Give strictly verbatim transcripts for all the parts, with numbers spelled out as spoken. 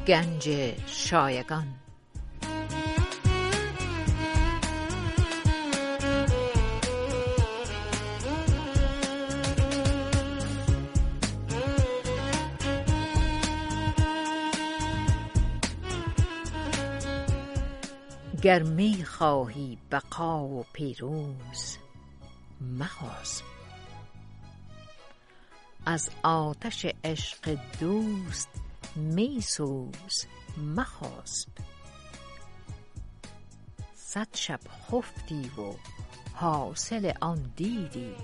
گنج شایگان. گر می خواهی بقا و پیروز مخسب، از آتش عشق دوست می سوز مخسب. صد شب خفتی و حاصل آن دیدی،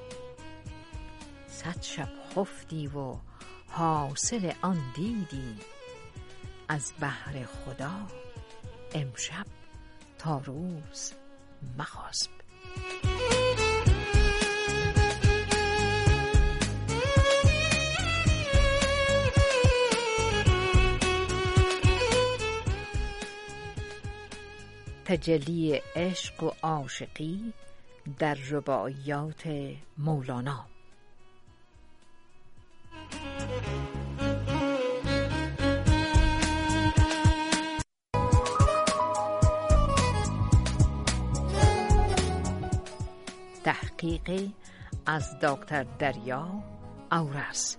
صد شب خفتی و حاصل آن دیدی. از بهر خدا امشب تا روز مخسب. تجلی عشق و عاشقی در رباعیات مولانا. تحقیق از دکتر دریا اورس.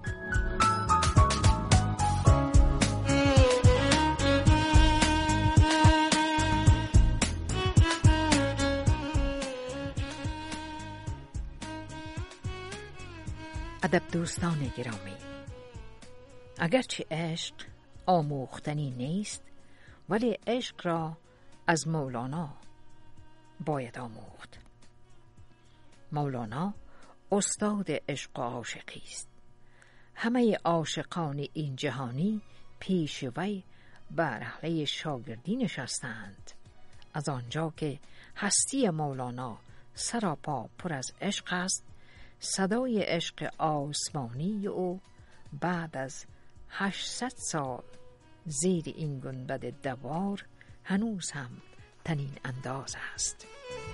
ادب دوستان گرامی، اگرچه عشق آموختنی نیست، ولی عشق را از مولانا باید آموخت. مولانا استاد عشق و عاشقی است. همه عاشقان این جهانی پیش وی بر اهل شاگردی نشستند، از آنجا که هستی مولانا سراپا پر از عشق است. صدای عشق آسمانی او بعد از هشتصد سال زیر این گنبد دوار هنوز هم تنین انداز است.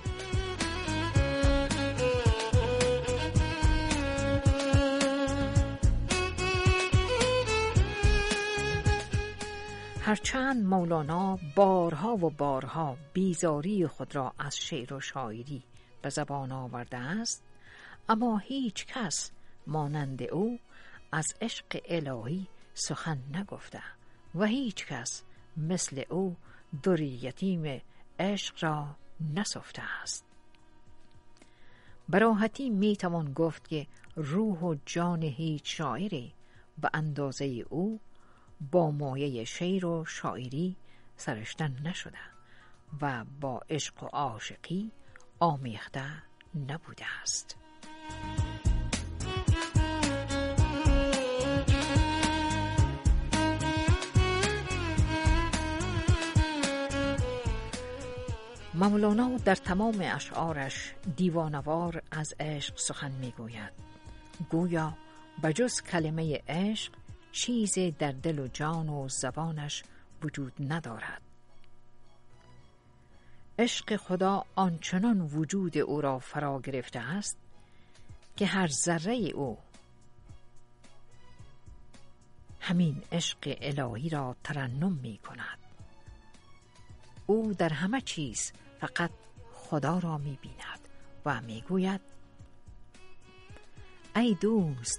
هرچند مولانا بارها و بارها بیزاری خود را از شعر و شاعری به زبان آورده است، اما هیچ کس مانند او از عشق الهی سخن نگفته و هیچ کس مثل او در یتیم عشق را نسفته است. براحتی می توان گفت که روح و جان هیچ شاعری به اندازه او با مایه شعر و شاعری سرشتن نشده و با عشق و عاشقی آمیخته نبوده است. مولانا در تمام اشعارش دیوانوار از عشق سخن میگوید. گویا بجز کلمه عشق چیز در دل و جان و زبانش وجود ندارد. عشق خدا آنچنان وجود او را فرا گرفته است که هر ذره او همین عشق الهی را ترنم می کند. او در همه چیز فقط خدا را می بیند و می گوید ای دوست،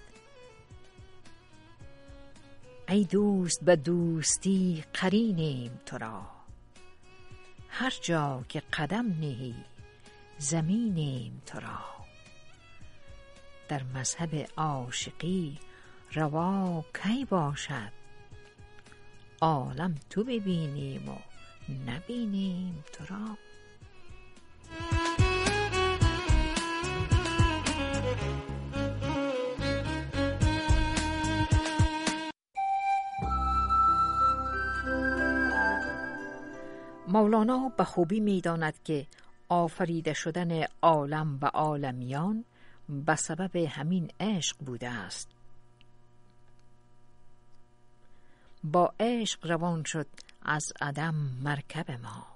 ای دوست به دوستی قرینیم تو را، هر جا که قدم نهی زمینیم تو را. در مذهب عاشقی روا کی باشد، عالم تو ببینیم و نبینیم تو را. مولانا به خوبی می‌داند که آفریده شدن عالم و عالمیان به سبب همین عشق بوده است. با عشق روان شد از عدم مرکب ما،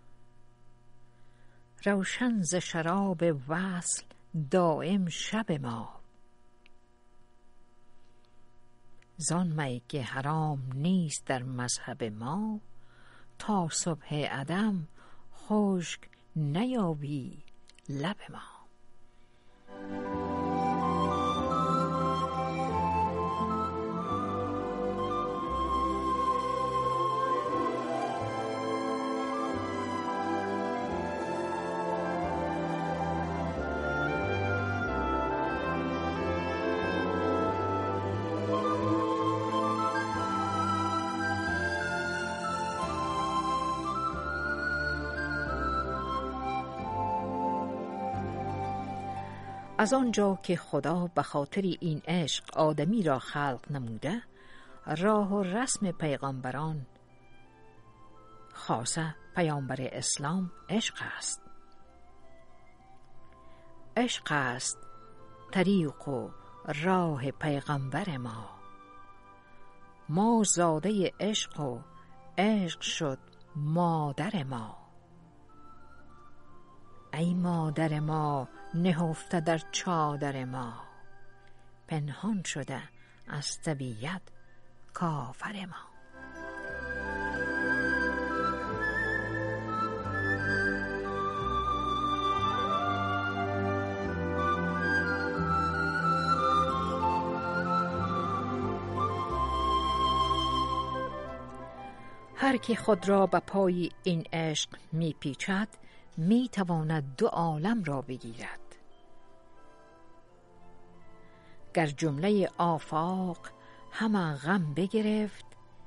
روشن ز شراب وصل دائم شب ما. زان می که حرام نیست در مذهب ما، تا صبح عدم خشک نیابی لب ما. از آنجا که خدا به خاطر این عشق آدمی را خلق نموده، راه و رسم پیغمبران خاصه پیامبر اسلام عشق است. عشق است طریق و راه پیغمبر ما. ما زاده عشق و عشق شد مادر ما. ای مادر ما نهفته در چادر ما، پنهان شده از طبیعت کافر ما. هر که خود را به پای این عشق می پیچد، می تواند دو عالم را بگیرد. گر جمله آفاق همه غم بگرفت،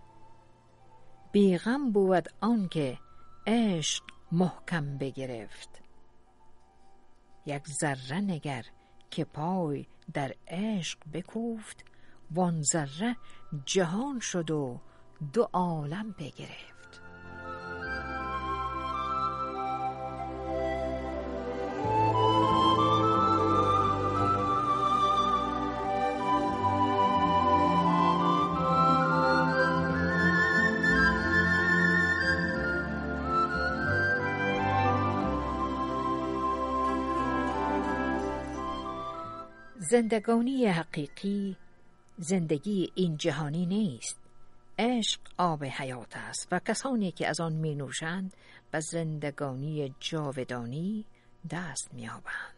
بی غم بود آنکه عشق محکم بگرفت. یک ذره نگر که پای در عشق بکوفت، وان ذره جهان شد و دو عالم بگرفت. زندگانی حقیقی زندگی این جهانی نیست. عشق آب حیات است و کسانی که از آن می نوشند به زندگانی جاودانی دست می یابند.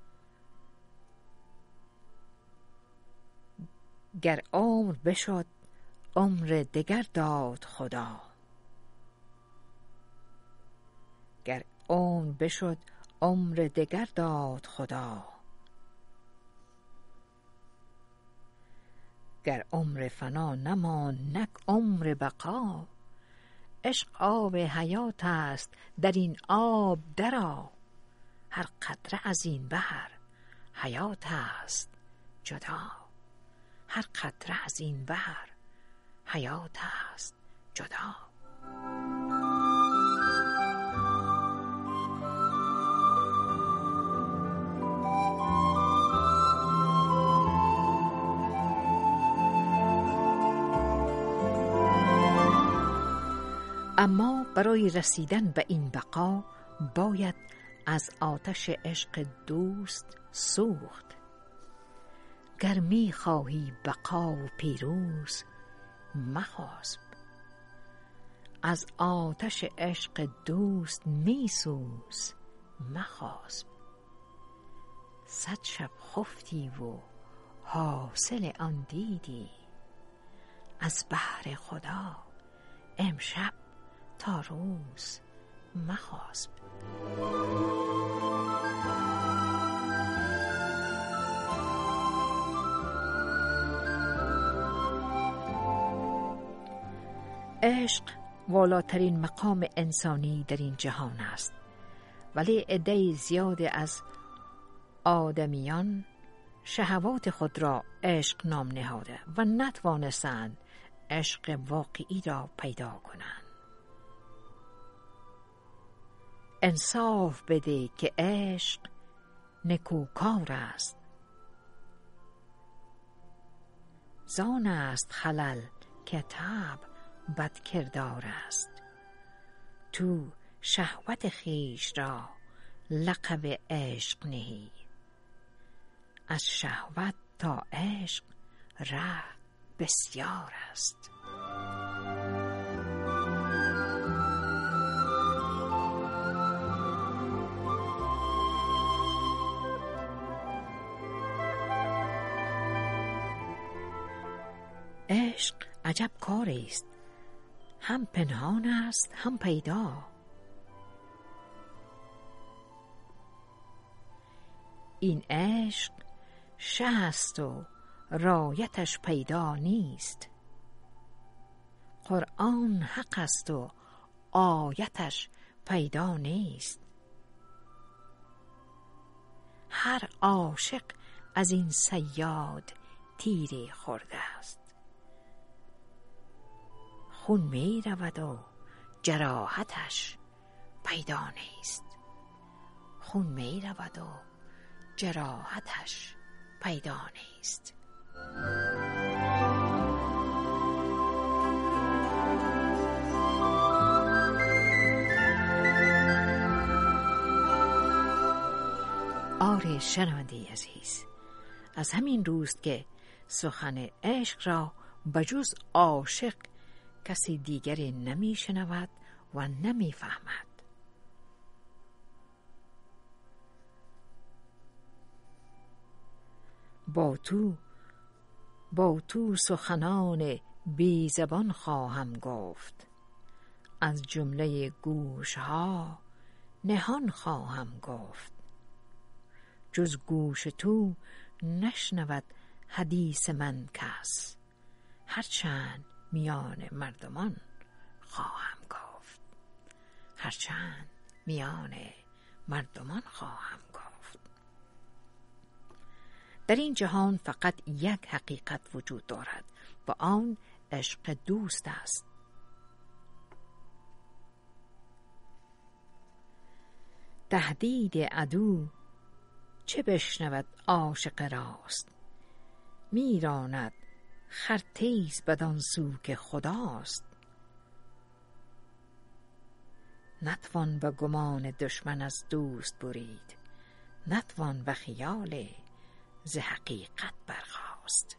گر عمر بشد عمر دگر داد خدا، گر عمر بشد عمر دگر داد خدا. گر عمر فنا نماند نک عمر بقا، عشق آب حیات است در این آب درآ. هر قطره از این بحر حیات است جدا، هر قطره از این بحر حیات است جدا. اما برای رسیدن به این بقا باید از آتش عشق دوست سوخت. گر می خواهی بقا و پیروز مخسب، از آتش عشق دوست می سوز مخسب. صد شب خفتی و حاصل آن دیدی، از بحر خدا امشب تا روز مخسب. عشق والاترین مقام انسانی در این جهان است، ولی عده زیاد از آدمیان شهوات خود را عشق نام نهاده و نتوانستند عشق واقعی را پیدا کنند. انصاف بده که عشق نکوکار است، زان است خلل که طبع بد کردار است. تو شهوت خویش را لقب عشق نهی، از شهوت تا عشق ره بسیار است. عشق عجب کاری است، هم پنهان است هم پیدا. این عشق شه است و رایتش پیدا نیست. قرآن حق است و آیتش پیدا نیست. هر عاشق از این صیاد تیری خورده است. خون می رود و جراحتش پیدا نیست. خون می رود و جراحتش پیدا نیست. آره شنونده عزیز، از همین روست که سخن عشق را بجز عاشق کسی دیگری نمی شنود و نمی فهمد. با تو با تو سخنان بی زبان خواهم گفت، از جمله گوشها نهان خواهم گفت. جز گوش تو نشنود حدیث من کس، هرچند میان مردمان خواهم گفت. هرچند میان مردمان خواهم گفت. در این جهان فقط یک حقیقت وجود دارد و آن عشق دوست است. تهدید عدو چه بشنود عاشق راست، میراند خرتیز بدان سو که خداست. نتوان به گمان دشمن از دوست برید، نتوان به خیال ز حقیقت برخاست.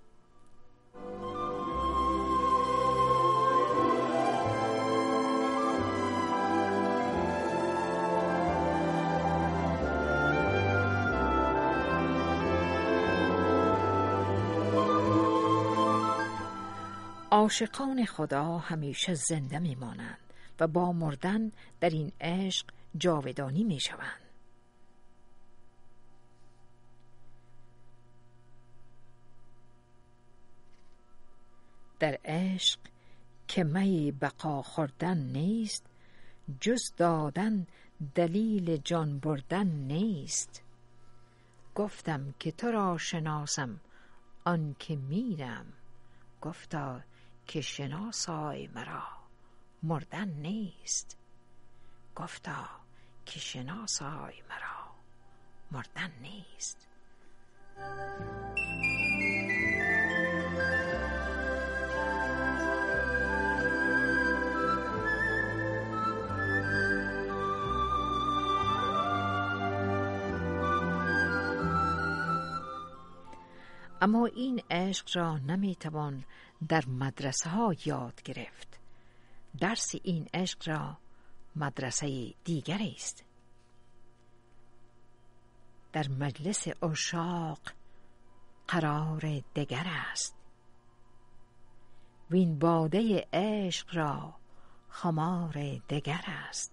عاشقان خدا همیشه زنده میمانند و با مردن در این عشق جاودانی میشوند. در عشق که می بقا خوردن نیست، جز دادن دلیل جان بردن نیست. گفتم که تو را شناسم آن که میرم، گفتا که شناسای مرا مردن نیست. گفتا که شناسای مرا مردن نیست. اما این عشق را نمیتوان در مدرسه ها یاد گرفت. درس این عشق را مدرسه دیگری است. در مجلس عشاق قرار دگر است. وین باده عشق را خمار دگر است.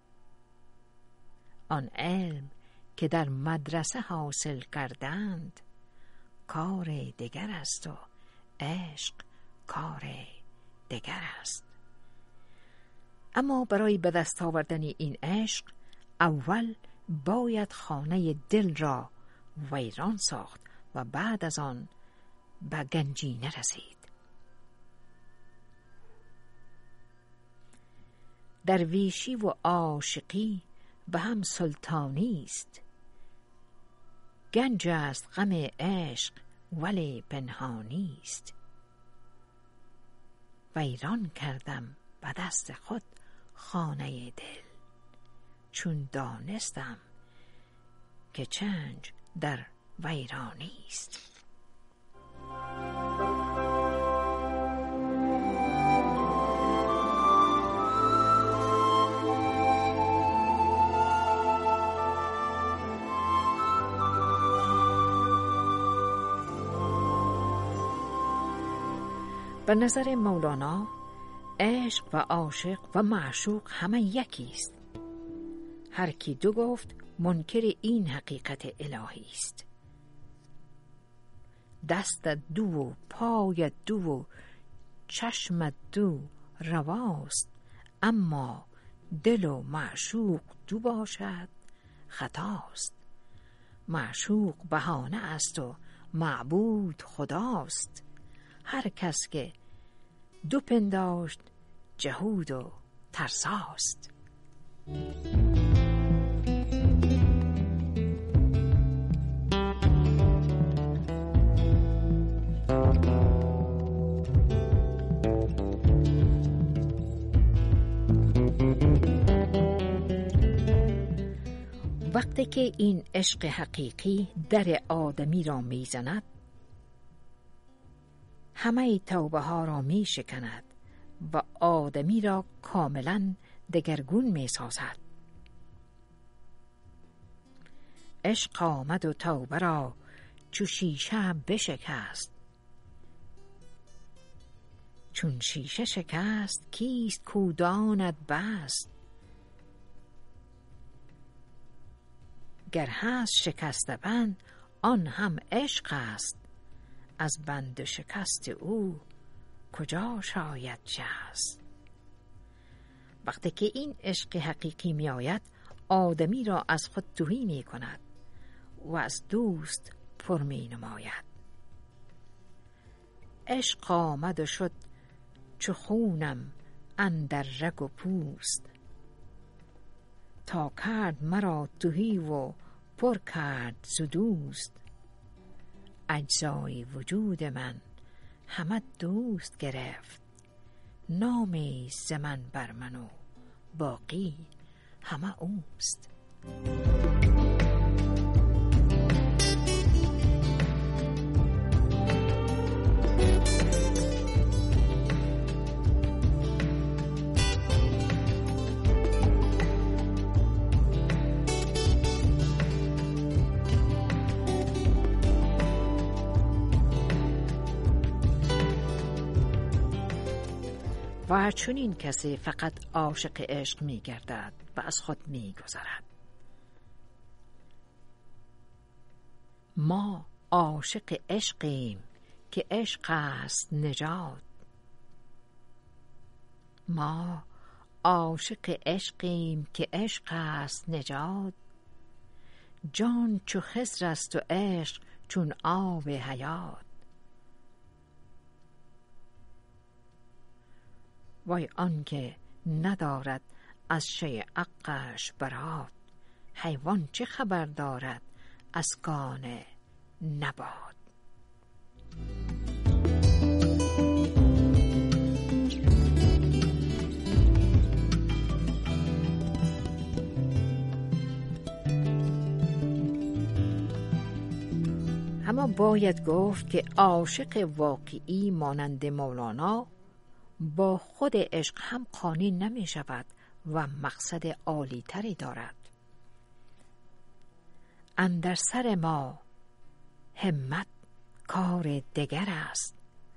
آن علم که در مدرسه حاصل کردند کار دگر است و عشق کار دگر است. اما برای به دست آوردن این عشق اول باید خانه دل را ویران ساخت و بعد از آن به گنجینه رسید. درویشی و عاشقی به هم سلطانی است. گنج است غم عشق ولی پنهانی است. ویران کردم به دست خود خانه دل، چون دانستم که چنج در ویرانی است. به نظر مولانا عشق و عاشق و معشوق همه یکی است. هر کی دو گفت منکر این حقیقت الهی است. دست دو و پای دو و چشم دو رواست، اما دل و معشوق دو باشد خطاست. معشوق بهانه است و معبود خداست. هر کس که دو پنداشت جهود و ترساست. وقتی که این عشق حقیقی در آدمی را میزند، همه توبه ها را می شکند و آدمی را کاملا دگرگون می سازد. عشق آمد و توبه را چو شیشه بشکست. چون شیشه شکست کیست کو داند بست؟ گر هست شکسته بند آن هم عشق است. از بند شکست او کجا شاید جست؟ وقتی که این عشق حقیقی می آید، آدمی را از خود تهی می کند و از دوست پر می نماید. عشق آمد و شد چو خونم اندر رگ و پوست، تا کرد مرا تهی و پر کرد ز دوست. اجزای وجود من همه دوست گرفت، نامی ز من بر من و باقی همه اوست. و چون این کسی فقط عاشق عشق می گردد و از خود می گذرد. ما عاشق عشقیم که عشق است نجات. ما عاشق عشقیم که عشق است نجات. جان چو خضر است و عشق چون آب حیات. وای آن که ندارد از شی عقش برات، حیوان چه خبر دارد از کان نبات. اما باید گفت که عاشق واقعی مانند مولانا با خود عشق هم قانع نمی شود و مقصد عالی تری دارد. اندر سر ما همت کار دگر است.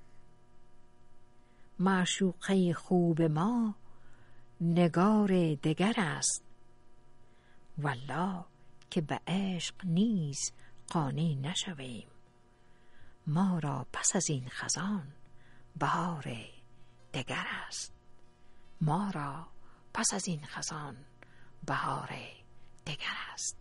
معشوقه خوب ما نگار دگر است. والله که به عشق نیز قانع نشویم، ما را پس از این خزان بهار دگر است. ما را پس از این خزان بهار دگر است.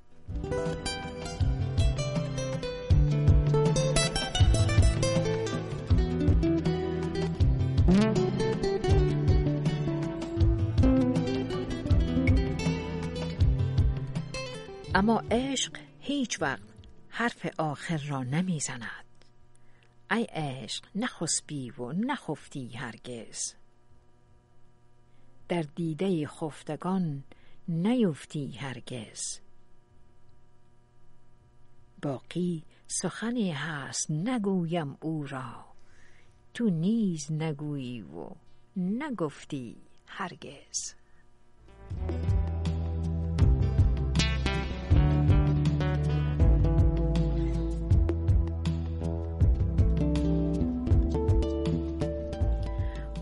اما عشق هیچ وقت حرف آخر را نمی زند. ای عشق نخسبی و نخفتی هرگز، در دیده خفتگان نیفتی هرگز. باقی سخنی هست نگویم او را، تو نیز نگویی و نگفتی هرگز.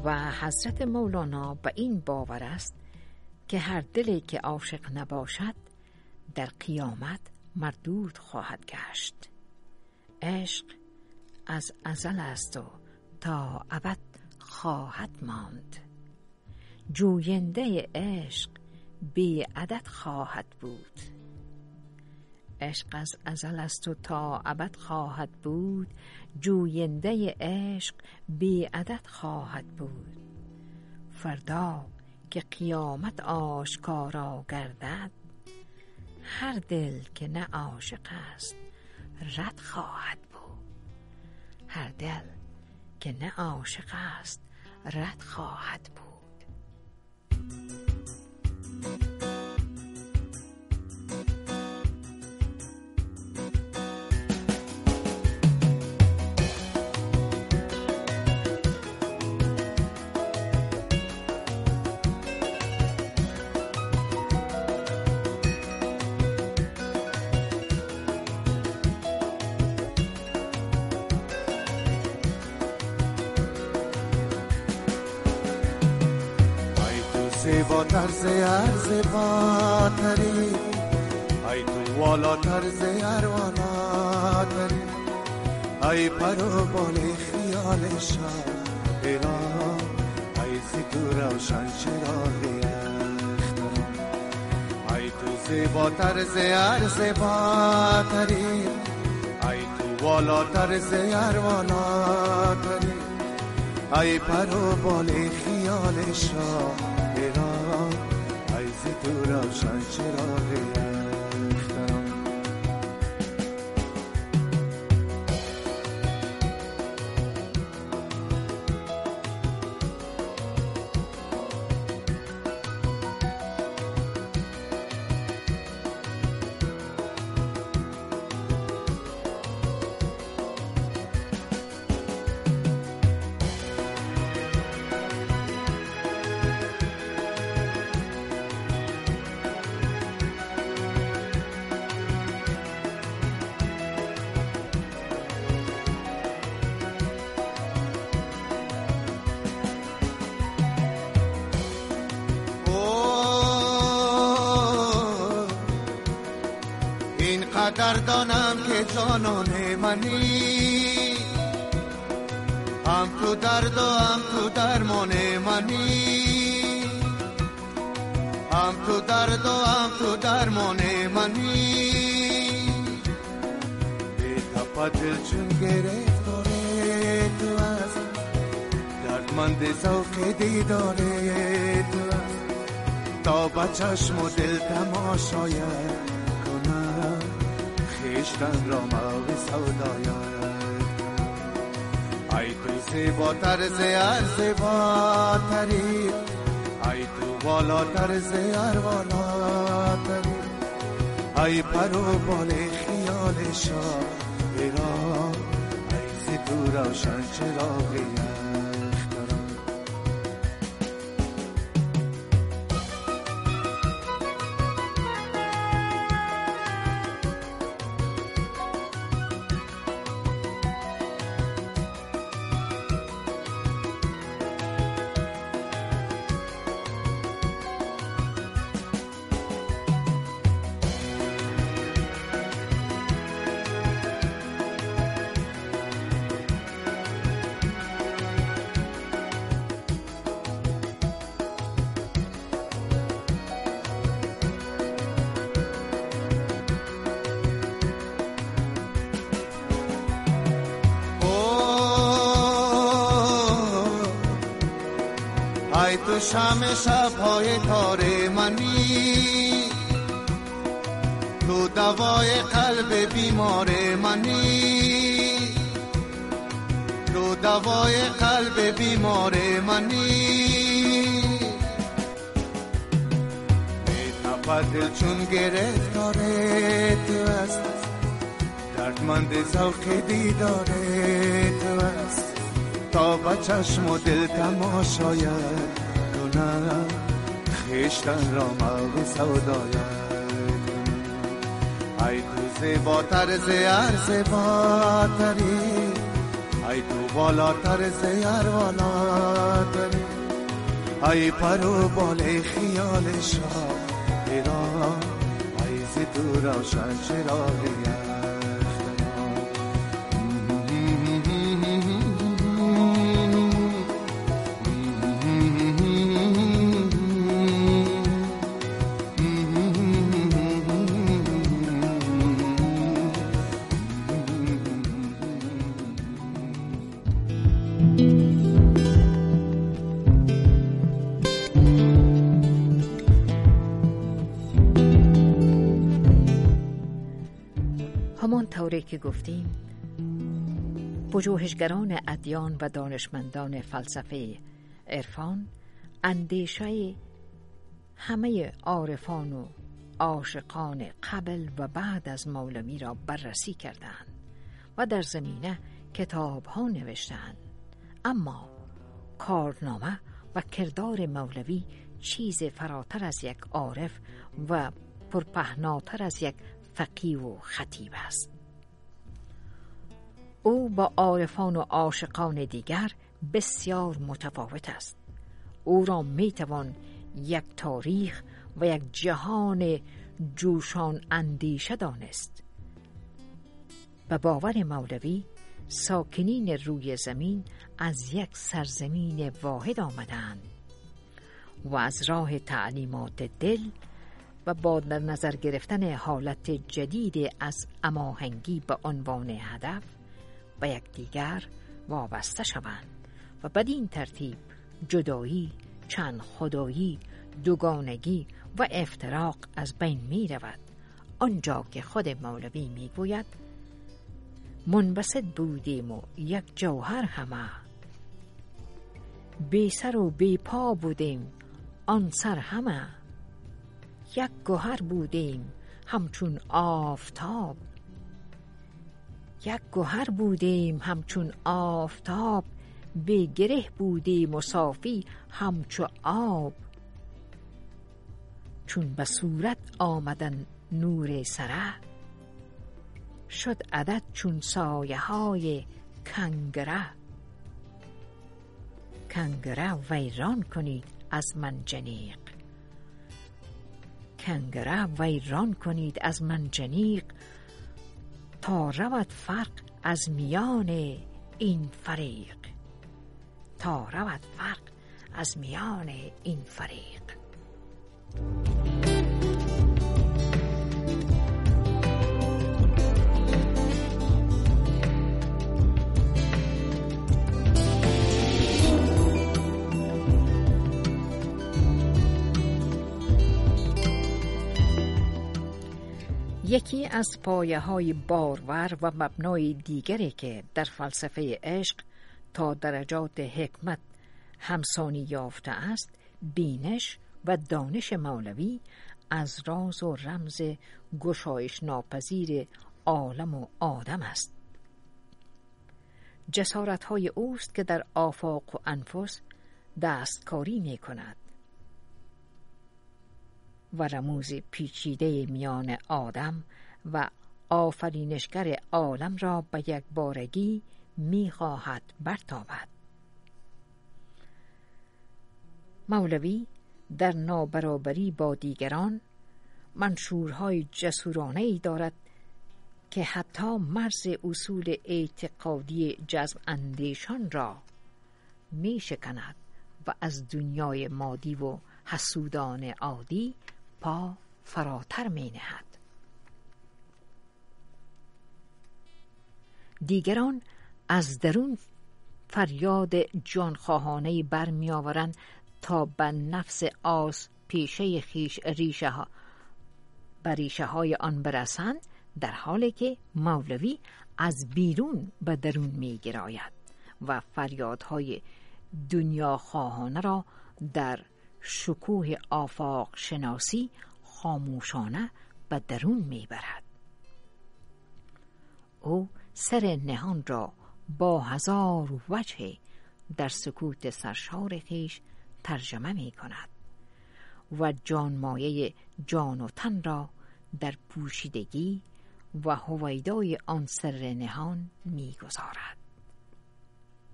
و حضرت مولانا به این باور است که هر دلی که عاشق نباشد در قیامت مردود خواهد گشت. عشق از ازل است و تا ابد خواهد ماند. جوینده عشق بی عدد خواهد بود. عشق از ازل است و تا ابد خواهد بود. جوینده عشق بی عدد خواهد بود. فردا که قیامت آشکارا گردد، هر دل که نه عاشق است رد خواهد بود. هر دل که نه عاشق است رد خواهد بود. زیباتر ز هر زیباتری، ای تو والاتر ز هر والاتری، ای پرو بال خیال شاعران، ای ز تو روشن چراغ اختران. ای تو زیباتر ز هر زیباتری، ای تو والاتر ز هر والاتری، ای پرو بال خیال شاعران، ای ز تو روشن چراغ اختران. قدر دانم که جانان منی، هم تو درد و هم تو درمان منی، هم تو درد و هم تو درمان منی. بی تپا دل چون گرفتاره تو از دردمند ذوق دیداره تو از تا با چشم و دل تماشاید خیشتن را موی سودایت. ای تو زیباتر ز هر زیباتری، ای تو والاتر ز هر والاتری، ای پرو بال خیال شاعران، ای ز تو روشن چراغ ای تو شمع شب‌های تار منی، تو دوای قلب بیمار منی، تو دوای قلب بیمار منی. می‌تپد دل چون گرفتار تو است، دردمند ذوق دیدار تو است تا با چشم و دل تماشاید کنم خیشتن را موی سودایت. ای تو زیباتر ز هر زیباتری، ای تو بالاتر زیر بالاتر ای پرو بال خیال شاه ایران ای زی تو روشن چراغی همان طوری که گفتیم پژوهشگران ادیان و دانشمندان فلسفه عرفان اندیشه همه عارفان و عاشقان قبل و بعد از مولوی را بررسی کردند و در زمینه کتاب ها نوشتند، اما کارنامه و کردار مولوی چیز فراتر از یک عارف و پرپهناتر از یک فقیه و خطیب است. او با عارفان و عاشقان دیگر بسیار متفاوت است. او را میتوان یک تاریخ و یک جهان جوشان اندیشه دانست. به باور مولوی ساکنین روی زمین از یک سرزمین واحد آمدند و از راه تعلیمات دل و با در نظر گرفتن حالت جدید از هماهنگی به عنوان هدف به یکدیگر وابسته شوند و بدین ترتیب جدایی، چند خدایی، دوگانگی و افتراق از بین می رود، آنجا که خود مولوی می گوید منبسط بودیم و یک جوهر همه، بی سر و بی پا بودیم آن سر همه، یک گوهر بودیم همچون آفتاب، یک گوهر بودیم همچون آفتاب، بی گره بودیم و صافی همچو آب، چون به صورت آمدن نور سره، شد عدد چون سایه های کنگره. کنگره ویران کنید از منجنیق، کنگره ویران کنید از منجنیق، تا رود فرق از میان این فریق، تا رود فرق از میان این فریق. یکی از پایه های بارور و مبنای دیگری که در فلسفه عشق تا درجات حکمت همسانی یافته است، بینش و دانش مولوی از راز و رمز گشایش ناپذیر عالم و آدم است. جسارت های اوست که در آفاق و انفس دستکاری می کند و رموز پیچیده میان آدم و آفرینشگر عالم را به یک بارگی می خواهد برتابد. مولوی در نابرابری با دیگران منشورهای جسورانه‌ای دارد که حتی مرز اصول اعتقادی جذب اندیشان را می شکند و از دنیای مادی و حسودان عادی پا فراتر می نهد. دیگران از درون فریاد جانخواهانه برمی آورند تا به نفس آس پیشه خیش ریشه ها بر ریشه های آن برسند، در حالی که مولوی از بیرون به درون می گراید و فریادهای دنیا خواهانه را در شکوه آفاق شناسی خاموشانه به درون می برد. او سر نهان را با هزار وجه در سکوت سرشار خیش ترجمه می کند و جانمایه جان و تن را در پوشیدگی و هویدای آن سر نهان می گذارد.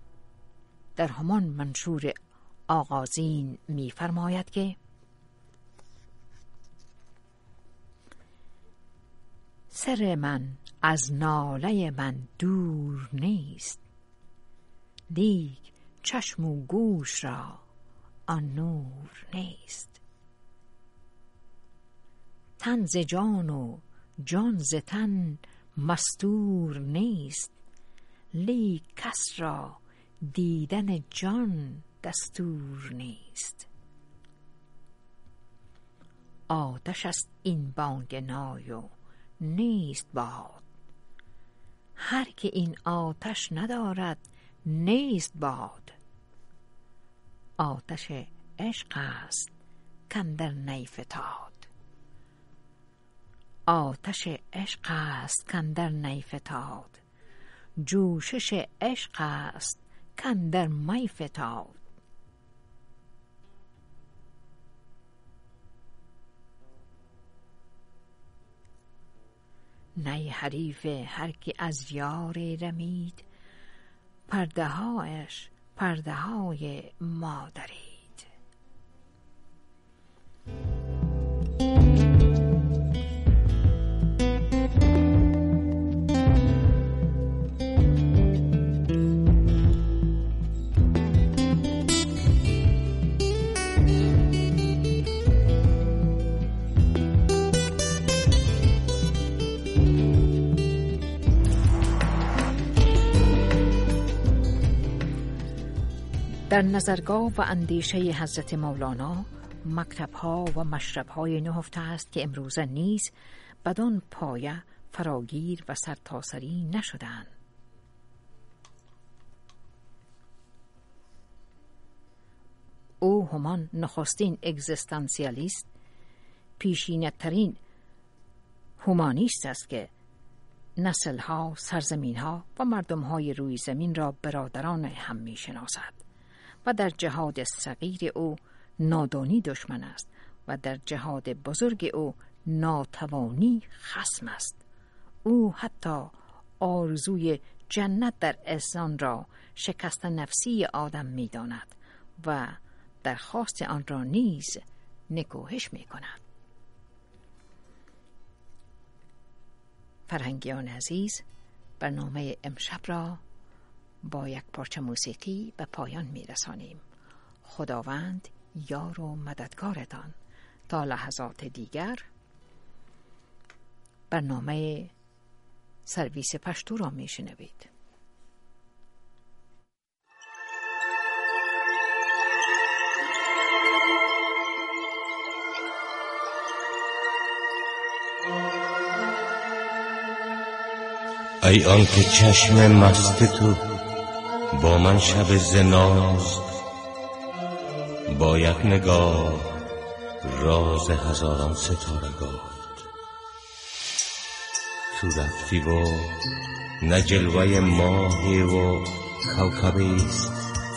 در همان منشور آغازین می فرماید که سر من از ناله من دور نیست، لیک چشم و گوش را آن نور نیست. تن ز جان و جان ز تن مستور نیست، لیک کس را دیدن جان دستور نیست. آتش است این بانگ نای و نیست باد، هر که این آتش ندارد نیست باد. آتش عشق است کاندر نی فتاد، آتش عشق است کاندر نی فتاد، جوشش عشق است کاندر می فتاد. نی حریف هر که از یار رمید، پرده هایش پرده های ما درید. در نظرگاه و اندیشه حضرت مولانا مکتب‌ها و مشرب‌های نهفته است که امروزه نیز بدان پایه فراگیر و سرتاسری نشدند. او همان نخستین اگزیستانسیالیست، پیشینه‌ترین هومانیست است که نسل‌ها، سرزمین‌ها و مردم‌های روی زمین را برادران هم می‌شناسد و در جهاد صغیر او نادانی دشمن است و در جهاد بزرگ او ناتوانی خصم است. او حتی آرزوی جنت در انسان را شکست نفسی آدم می داند و درخواست آن را نیز نکوهش می کند. فرهنگیان عزیز، برنامه امشب را با یک پارچه موسیقی به پایان می رسانیم. خداوند یار و مددگارتان. تا لحظات دیگر برنامه سرویس پشتو را می شنوید. ای آن که چشم مست تو با من شب زناز، با یک نگاه راز هزاران ستاره گفت. تو رفتی و نه جلوه ماهی و کوکبیست،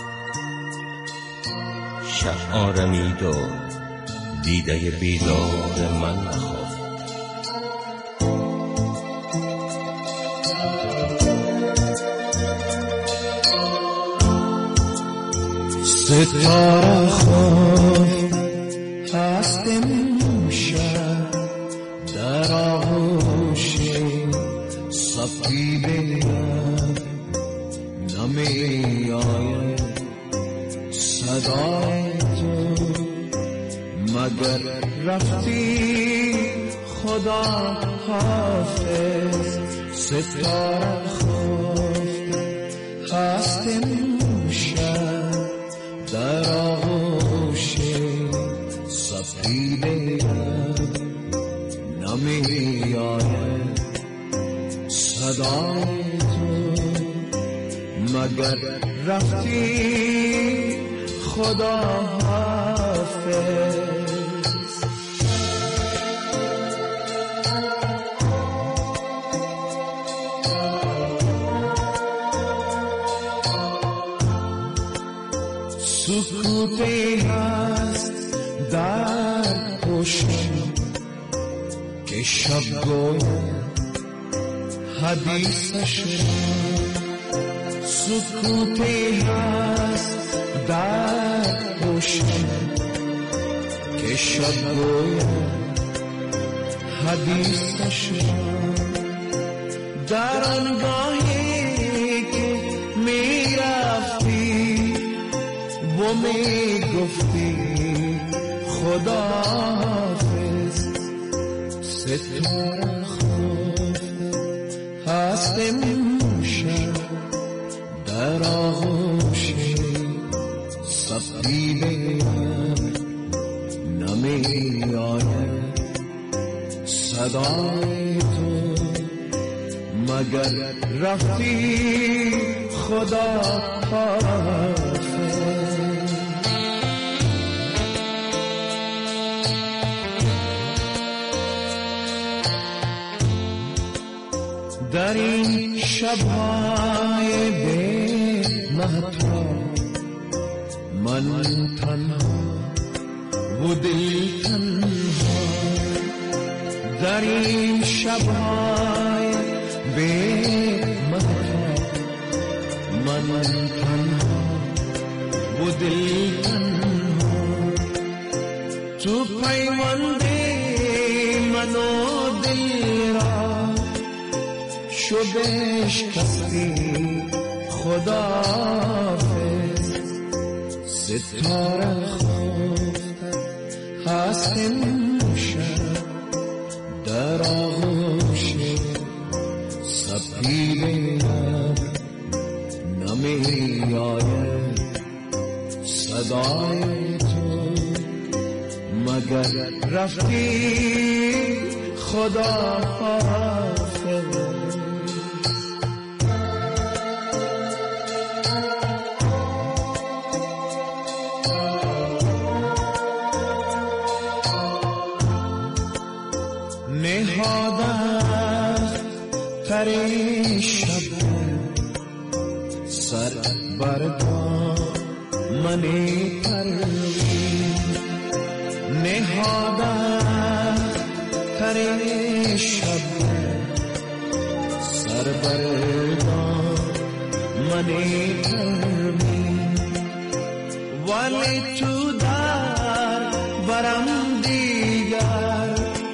شب آرمید و دیده بیدار من نخواست. ستاره خواهد هست امشب در آغوش صفی بگرد، نمی آید صدای تو مگر رفتی خدا حافظ. ستاره خواهد هست امشب در آغوش صفی بگرد، نمی آید صدای تو مگر رفتی خدا حافظ. سکوتی هست در پشتم که شب گوید حدیثش، سکوتی هست در روشن که شب گوید حدیثش در آنگاهی که می رفتی و می گفتی خدا حافظ ستاره هست امشب در آغوش سفید نمی آید صدای تو مگر رفتی خدا حافظ در این شب‌های بی مهتاب من تنها و دل تنها در این شب‌های بی مهتاب من تنها و دل تنها تو پیوند من و دل را شده شکستی خدا حافظ ستاره خفته هست امشب در آغوش سپید نمی آید صدای تو مگر رفتی خدا حافظ نهادم تر شب سر بردار من پروین نهادم تر شب سر بردار من پروین ولی تو در برم دیگر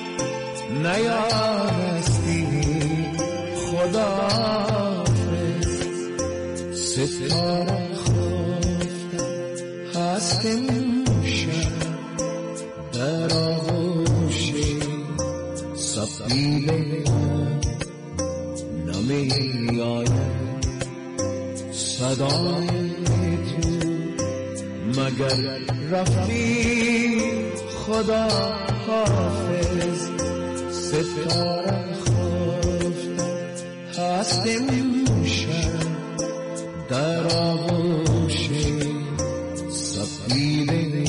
نیارستی خدا حافظ ستاره خفته هست امشب در آغوش سفید نمی آید صدای تو مگر رفتی خدا حافظ ستاره خفته هست امشب در آغوش سفید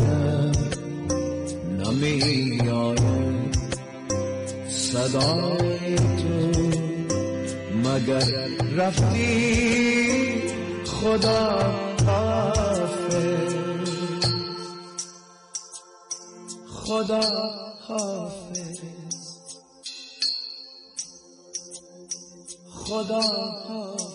نمی آید صدای تو مگر رفتی خدا حافظ خدا حافظ خدا حافظ